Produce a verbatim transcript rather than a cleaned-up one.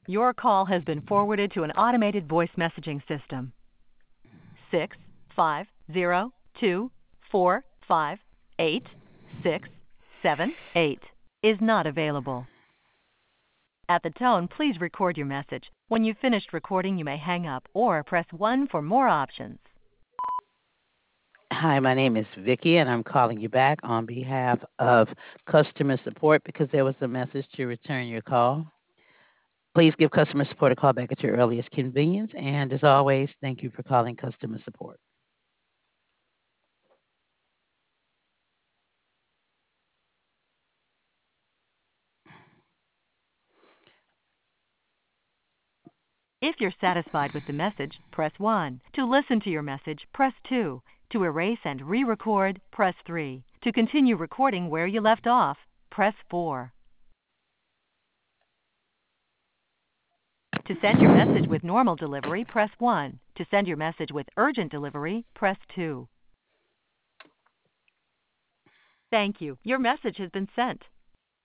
Your call has been forwarded to an automated voice messaging system. Six five zero two four five eight six seven eight is not available. At the tone, please record your message. When you've finished recording, you may hang up or press one for more options. Hi, my name is Vicki, and I'm calling you back on behalf of customer support because there was a message to return your call. Please give customer support a call back at your earliest convenience. And as always, thank you for calling customer support. If you're satisfied with the message, press one. To listen to your message, press two. To erase and re-record, press three. To continue recording where you left off, press four. To send your message with normal delivery, press one. To send your message with urgent delivery, press two. Thank you. Your message has been sent.